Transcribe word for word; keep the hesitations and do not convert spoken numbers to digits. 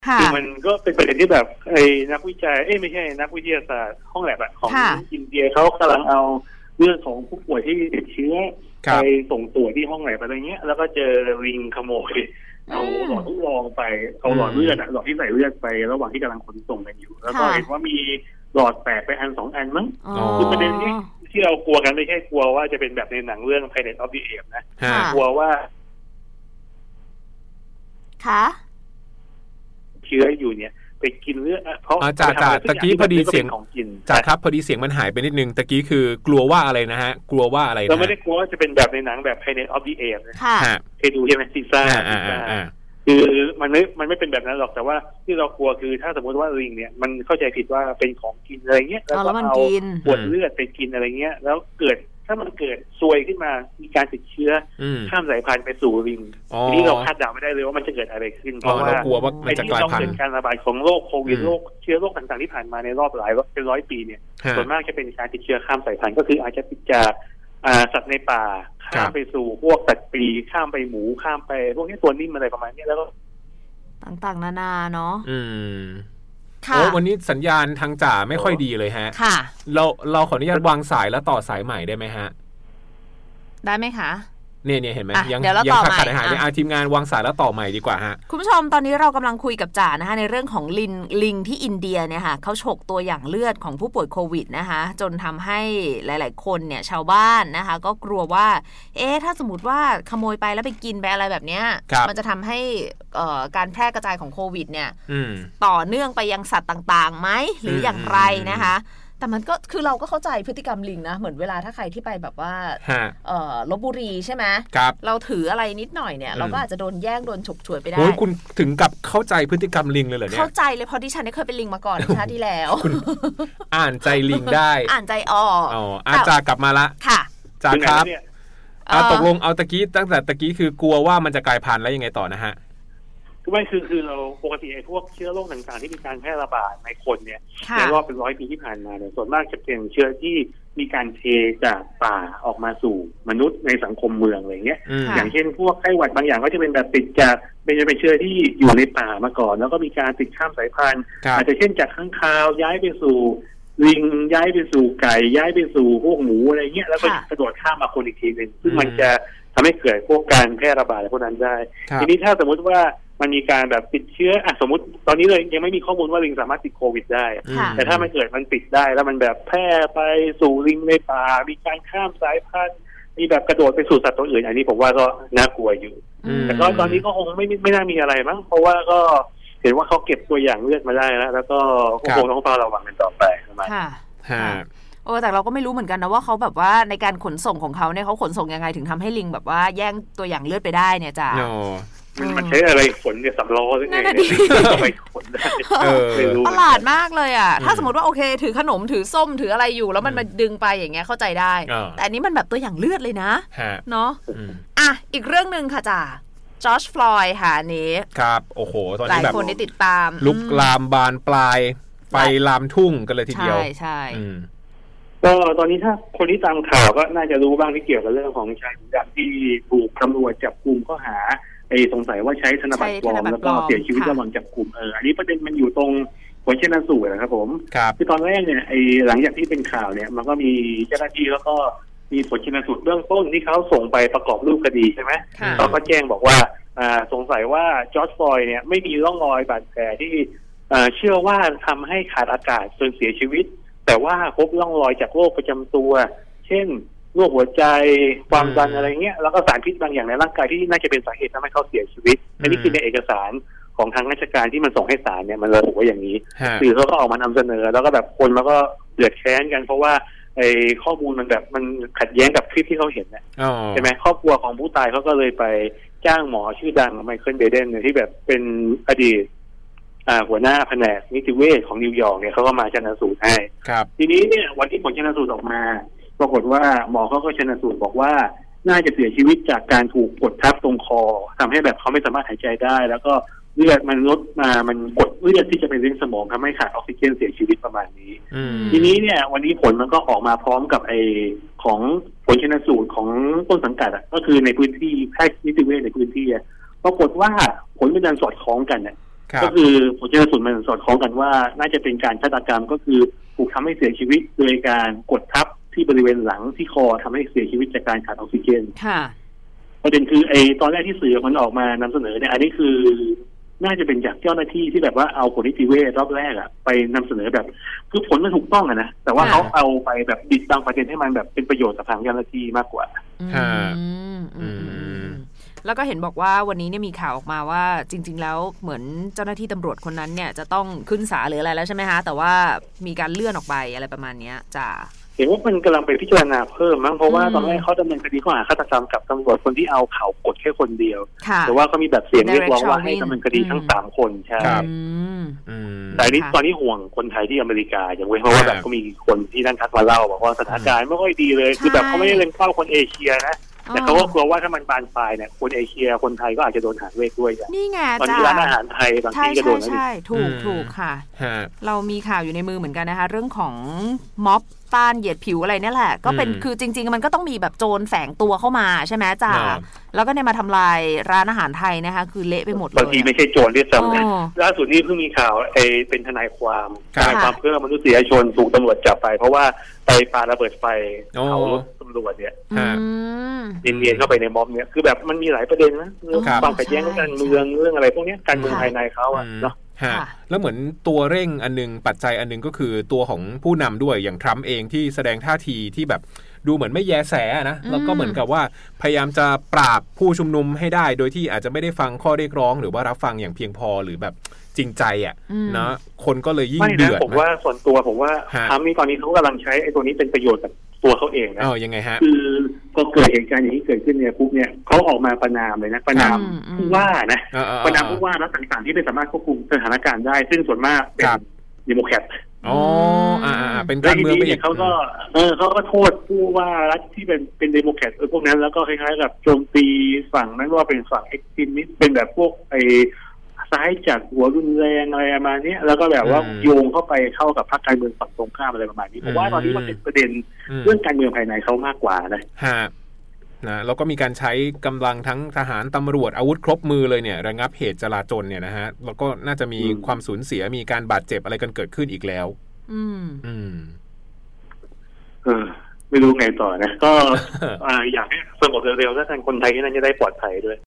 คือมันก็เป็นประเด็นที่แบบไอ้นักวิจัยเอ้ไม่ใช่นักวิทยาศาสตร์ห้องแลบอะของอินเดียเขากำลังเอาเรื่องของผู้ป่วยที่ติดเชื้อไปส่งตรวจที่ห้องแลบอะไรเงี้ยแล้วก็เจอลิงขโมยเอาหลอดทดลองไปเอาหลอดเลือดอะหลอดที่ใส่เลือดไประหว่างที่กำลังขนส่งกันอยู่แล้วก็เห็นว่ามีหลอดแตกไปอันสองอันมั้งคือประเด็นที่ที่เรากลัวกันไม่ใช่กลัวว่าจะเป็นแบบในหนังเรื่อง Planet of the Apes นะกลัวว่าค่ะเชื้ออยู่เนี่ยไปกินเลือดเพราะจ่าจ่าตะกี้พอดีเสียงจ่าครับพอดีเสียงมันหายไปนิดนึงตะกี้คือกลัวว่าอะไรนะฮะกลัวว่าอะไรนะเราไม่ได้กลัวว่าจะเป็นแบบในหนังแบบ Planet of the Apes นะเคยดูใช่ไหมซีซ่าคือมันไม่มันไม่เป็นแบบนั้นหรอกแต่ว่าที่เรากลัวคือถ้าสมมติว่าลิงเนี่ยมันเข้าใจผิดว่าเป็นของกินอะไรเงี้ยแล้วก็เอาขวดเลือดไปกินอะไรเงี้ยแล้วเกิดถ้ามันเกิดซวยขึ้นมามีการติดเชื้อข้ามสายพันธุ์ไปสู่ลิงทีนี้เราคาดเดาไม่ได้เลยว่ามันจะเกิดอะไรขึ้นเพราะว่าไอ้ที่ต้องเกิดการระบาดของโรคโควิดโรคเชื้อโรคต่างๆที่ผ่านมาในรอบหลายเป็นร้อยปีเนี่ยส่วนมากจะเป็นการติดเชื้อข้ามสายพันธุ์ก็คืออาจจะติดจากสัตว์ในป่าข้ามไปสู่พวกสัตว์ปีข้ามไปหมูข้ามไปพวกนี้ตัวนิ่มอะไรประมาณนี้แล้วก็ต่างๆนานาเนาะอืมโอ้วันนี้สัญญาณทางจ่าไม่ค่อยดีเลยฮะค่ะเราเราขออนุญาตวางสายแล้วต่อสายใหม่ได้ไหมฮะได้ไหมคะเนี่ยเนี่ยเห็นไหมยังยังขาดขาดหายๆทีมงานวางสายแล้วต่อใหม่ดีกว่าฮะคุณผู้ชมตอนนี้เรากำลังคุยกับจ่านะคะในเรื่องของลิงลิงที่อินเดียเนี่ยค่ะเขาฉกตัวอย่างเลือดของผู้ป่วยโควิดนะคะจนทำให้หลายๆคนเนี่ยชาวบ้านนะคะก็กลัวว่าเอ๊ะถ้าสมมติว่าขโมยไปแล้วไปกินไปอะไรแบบเนี้ยมันจะทำให้การแพร่กระจายของโควิดเนี่ยต่อเนื่องไปยังสัตว์ต่างๆไหมหรืออย่างไรนะคะแต่มันก็คือเราก็เข้าใจพฤติกรรมลิงนะเหมือนเวลาถ้าใครที่ไปแบบว่าเอ่อลพบุรีใช่ไหมเราถืออะไรนิดหน่อยเนี่ยเราก็อาจจะโดนแย่งโดนฉกฉวยไปได้โอ้ยคุณถึงกับเข้าใจพฤติกรรมลิงเลยเหรอเนี่ยเข้าใจเลยเพราะดิฉันเคยเป็นลิงมาก่อนในชาติที่แล้วคุณอ่านใจลิงได้อ่านใจออกอ๋ออาจารย์กลับมาละค่ะจ่าครับตกลงเอาตะกี้ตั้งแต่ตะกี้คือกลัวว่ามันจะกลายพันธุ์แล้วยังไงต่อนะฮะคือไม่คือคือเราปกติไอ้พวกเชื้อโรคต่างๆที่มีการแพร่ระบาดในคนเนี่ยในรอบเป็นร้อยปีที่ผ่านมาเนี่ยส่วนมากจะเป็นเชื้อที่มีการเทจากป่าออกมาสู่มนุษย์ในสังคมเมืองอะไรเงี้ยอย่างเช่นพวกไข้หวัดบางอย่างก็จะเป็นแบบติดจากเป็นจะเป็นเชื้อที่อยู่ในป่ามาก่อนแล้วก็มีการติดข้ามสายพันธุ์อาจจะเช่นจากข้างคาวย้ายไปสู่ลิงย้ายไปสู่ไก่ย้ายไปสู่พวกหมูอะไรเงี้ยแล้วก็กระโดดข้ามมาคนอีกทีนึงซึ่งมันจะทำให้เกิดพวกการแพร่ระบาดอะไรพวกนั้นได้ทีนี้ถ้าสมมติว่ามันมีการแบบติดเชื้ออ่ะสมมติตอนนี้เลยยังไม่มีข้อมูลว่าลิงสามารถติดโควิดได้แต่ถ้ามันเกิดมันติดได้แล้วมันแบบแพร่ไปสู่ลิงในป่ามีการข้ามสายพันธุ์มีแบบกระโดดไปสู่สัตว์ตัวอื่นอันนี้ผมว่าก็น่ากลัวอยู่แต่ก็ตอนนี้ก็คงไม่ไม่น่ามีอะไรมั้งเพราะว่าก็เห็นว่าเขาเก็บตัวอย่างเลือดมาได้แล้วแล้วก็คงต้องเฝ้าระวังกันต่อไปประมาณค่ะโอ้แต่เราก็ไม่รู้เหมือนกันนะว่าเขาแบบว่าในการขนส่งของเขาเนี่ยเขาขนส่งยังไงถึงทำให้ลิงแบบว่าแย่งตัวอย่างเลือดไปได้เนี่ยจ้ามันใช้อะไรขนเนี่ยสำล้อหรือไงเนี่ยไปขนได้ประหลาดมากเลยอ่ะถ้าสมมติว่าโอเคถือขนมถือส้มถืออะไรอยู่แล้วมันมาดึงไปอย่างเงี้ยเข้าใจได้แต่อันนี้มันแบบตัวอย่างเลือดเลยนะเนาะอ่ะอีกเรื่องนึงค่ะจ้าจอร์จฟลอยด์ค่ะนี้ครับโอ้โหตอนนี้แบบหลายคนได้ติดตามลุกลามบานปลายไปลามทุ่งกันเลยทีเดียวใช่ใช่ก็ตอนนี้ถ้าคนที่ตามข่าวก็น่าจะรู้บ้างที่เกี่ยวกับเรื่องของชายดำที่ถูกตำรวจจับกุมข้อหาไอ้สงสัยว่าใช้ธนบัตรปลอมแล้วก็เสียชีวิตระหว่างจับกุมเอออันนี้ประเด็นมันอยู่ตรงผลชนสูตรนะครับผมคือตอนแรกเนี่ยไอ้หลังจากที่เป็นข่าวเนี่ยมันก็มีเจ้าหน้าที่แล้วก็มีผลชนสูตรเบื้องต้นที่เขาส่งไปประกอบรูปคดีใช่ไหมเขาก็แจ้งบอกว่าอ่าสงสัยว่าจอร์จฟลอยด์เนี่ยไม่มีร่องรอยบาดแผลที่อ่าเชื่อว่าทำให้ขาดอากาศจนเสียชีวิตแต่ว่าพบร่องรอยจากโรคประจำตัวเช่นโรคหัวใจความดันอะไรเงี้ยแล้วก็สารพิษบางอย่างในร่างกายที่น่าจะเป็นสาเหตุทำให้เขาเสียชีวิตอันนี้คือในเอกสารของทางราชการที่มันส่งให้ศาลเนี่ยมันระบุไว้อย่างนี้สื่อเขาก็ออกมานำเสนอแล้วก็แบบคนมันก็เดือดแค้นกันเพราะว่าไอ้ข้อมูลมันแบบมันขัดแย้งกับคลิปที่เขาเห็นเนี่ยใช่ไหมครอบครัวของผู้ตายเขาก็เลยไปจ้างหมอชื่อดังไมเคิลเบเดนเนี่ยที่แบบเป็นอดีตหัวหน้าแผนกนิติเวชของนิวยอร์กเนี่ยเขาก็มาชันสูตรให้ทีนี้เนี่ยวันที่ผลชันสูตรออกมาปรากฏว่าหมอเขาก็ชันสูตรบอกว่าน่าจะเสียชีวิตจากการถูกกดทับตรงคอทำให้แบบเขาไม่สามารถหายใจได้แล้วก็เลือดมันลดมามันกดเลือดที่จะไปเลี้ยงสมองทำให้ขาดออกซิเจนเสียชีวิตประมาณนี้ทีนี้เนี่ยวันนี้ผลมันก็ออกมาพร้อมกับไอของผลชันสูตรของต้นสังกัดอ่ะก็คือในพื้นที่แพทย์นิติเวชในพื้นที่ปรากฏว่าผลเป็นการสอดคล้องกันเนี่ยก็คือผลชนสูตรมันสอดคล้องกันว่าน่าจะเป็นการฆาตกรรมก็คือถูกทำให้เสียชีวิตโดยการกดทับที่บริเวณหลังที่คอทำให้เสียชีวิตจากการขาดออกซิเจนประเด็นคือไอ้ตอนแรกที่สื่อมันออกมานำเสนอเนี่ยอันนี้คือน่าจะเป็นจากเจ้าหน้าที่ที่แบบว่าเอาผลนิติเวชรอบแรกอะไปนำเสนอแบบคือผลมันถูกต้องอะนะแต่ว่าเขาเอาไปแบบบิดบังประเด็นให้มันแบบเป็นประโยชน์กับทางเจ้าหน้าที่มากกว่าแล้วก็เห็นบอกว่าวันนี้เนี่ยมีข่าวออกมาว่าจริงๆแล้วเหมือนเจ้าหน้าที่ตำรวจคนนั้นเนี่ยจะต้องขึ้นศาลหรืออะไรแล้วใช่ไหมคะแต่ว่ามีการเลื่อนออกไปอะไรประมาณนี้จ้ะเห็นว่ามันกำลังไปพิจารณาเพิ่มมั้งเพราะว่าตอนแรกเขาดำเนินคดีข้อหาฆาตกรรมกับตำรวจคนที่เอาข่าวกดแค่คนเดียวแต่ว่าเขามีแบบเสียงเรียกร้องว่าให้ดำเนินคดีทั้งสามคนใช่แต่นี้ตอนนี้ห่วงคนไทยที่อเมริกาอย่างเว้ยเพราะว่าแบบก็มีคนที่นั่นทักมาเล่าบอกว่าสถานการณ์ไม่ค่อยดีเลยคือแบบเขาไม่ได้เล่นเข้าคนเอเชียนะแต่เขาก็กลัวว่าถ้ามันบานปลายเนี่ยคนเอเชียคนไทยก็อาจจะโดนหางเลขด้วยนี่ไงตอนนี้ร้านอาหารไทยบางที่ก็โดนใช่ถูกถูกค่ะเรามีข่าวอยู่ในมือเหมือนกันนะคะเรื่องของม็อบต้านเหยียดผิวอะไรนี่แหละก็เป็นคือจริงๆมันก็ต้องมีแบบโจรแฝงตัวเข้ามาใช่ไหมจ้าแล้วก็เนี่ยมาทำลายร้านอาหารไทยนะคะคือเละไปหมดเลยบางทีไม่ใช่โจรด้วยซ้ำนะล่าสุดนี่เพิ่งมีข่าวไอเป็นทนายความทนายความเพื่อมนุษยชนถูกตำรวจจับไปเพราะว่าไปปาระเบิดไฟเผารถตำรวจเนี่ยเนียนๆเข้าไปในม็อบเนี่ยคือแบบมันมีหลายประเด็นนะเรื่องความขัดแย้งการเมืองเรื่องอะไรพวกนี้การเมืองภายในเขาอะเนาะแล้วเหมือนตัวเร่งอันนึงปัจจัยอันนึงก็คือตัวของผู้นำด้วยอย่างทรัมป์เองที่แสดงท่าทีที่แบบดูเหมือนไม่แยแสนะแล้วก็เหมือนกับว่าพยายามจะปราบผู้ชุมนุมให้ได้โดยที่อาจจะไม่ได้ฟังข้อเรียกร้องหรือว่ารับฟังอย่างเพียงพอหรือแบบจริงใจอ่ะนะคนก็เลยยิ่งเดือดผมว่าส่วนตัวผมว่าทรัมป์นี่ตอนนี้เขากำลังใช้ไอ้ตัวนี้เป็นประโยชน์กับตัวเขาเองนะเออยังไงฮะคือก็เกิดเหตุการณ์อย่างนี้เกิดขึ้นเนี่ยปุ๊บเนี่ยเขาออกมาประนามเลยนะประนามผู้ว่านะประนามผู้ว่าแล้วต่างๆที่ไม่สามารถควบคุมสถานการณ์ได้ซึ่งส่วนมากเป็นเดโมแครตอ๋ออ่าเป็นการเมืองไปอีกเขาก็เออเขาก็โทษผู้ว่ารัฐที่เป็นเป็นเดโมแครตเออพวกนั้นแล้วก็คล้ายๆกับโจมตีฝั่งนั้นว่าเป็นฝั่งเอ็กซ์ตรีมิสต์เป็นแบบพวกไอซ้ายจัดหัวรุนแรงอะไรประมาณนี้แล้วก็แบบว่าโยงเข้าไปเข้ากับพรรคการเมืองฝั่งตรงข้ามอะไรประมาณนี้ผมว่าตอนนี้มันเป็นประเด็นเรื่องการเมืองภายในเขามากกว่านะฮะนะแล้วก็มีการใช้กำลังทั้งทหารตำรวจอาวุธครบมือเลยเนี่ยระงับเหตุจลาจลเนี่ยนะฮะแล้วก็น่าจะมีความสูญเสียมีการบาดเจ็บอะไรกันเกิดขึ้นอีกแล้วอืมอืมเออไม่รู้ไงต่อนะก็ อยากให้สงบเร็วๆแล้วกันคนไทยที่นั่นจะได้ปลอดภัยด้วย